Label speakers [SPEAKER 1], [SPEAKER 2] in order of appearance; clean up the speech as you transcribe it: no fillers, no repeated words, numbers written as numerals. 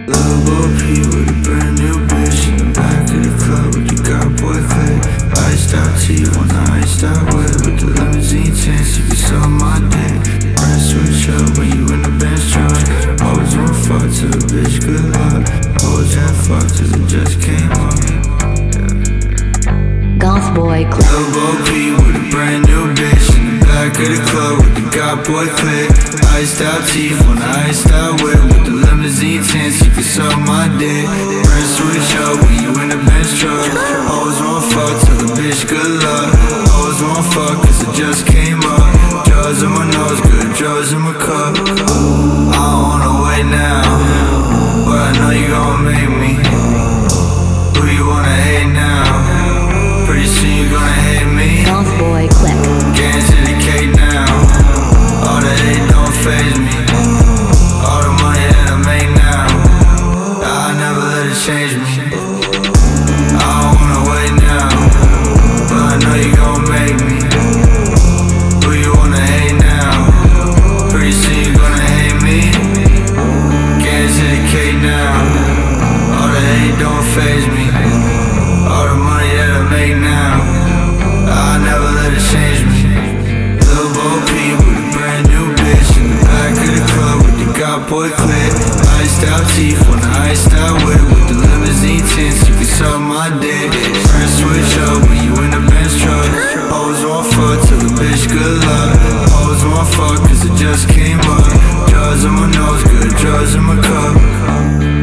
[SPEAKER 1] Lil Bo P with a brand new bitch in the back of the club with the got boy clip. Iced out T on the iced out whip with the limousine tints. You can suck my dick. Press switch up when you in the Benz truck. Always wanna fuck till the bitch good luck. Always had fuck till it just came up.
[SPEAKER 2] Goth Boy Clip.
[SPEAKER 1] Lil Bo P with a brand new bitch in the back of the club with the got boy clip. Iced out teeth on the iced out whip with the limousine tints. You can suck my dick. Press switch up when you in the Benz truck. Always wanna fuck till the bitch good luck. Always wanna fuck cause it just came up. Drugs in my nose, good drugs in my cup. I don't wanna wait now, but I know you gon' make me. Who you wanna hate now? Pretty soon you gonna hate me.
[SPEAKER 2] Goth Boy Clip.
[SPEAKER 1] Getting to the cake now. All the hate don't faze me. All the money that I make now, I never let it change me. I don't wanna wait now, but I know you gon' make me. Who you wanna hate now? Pretty soon you gonna hate me. Getting to the cake now. All the hate don't faze me. All the money that I make now, I never let it change me. Lil Bo P with a brand new bitch in the back of the club with the got boy clip. Iced out teeth on the iced out whip with the limousine tints. You can suck my dick. Press switch up when you in the Benz truck. Always wanna fuck till the bitch good luck. Always wanna fuck cause it just came up. Drugs in my nose, good drugs in my cup.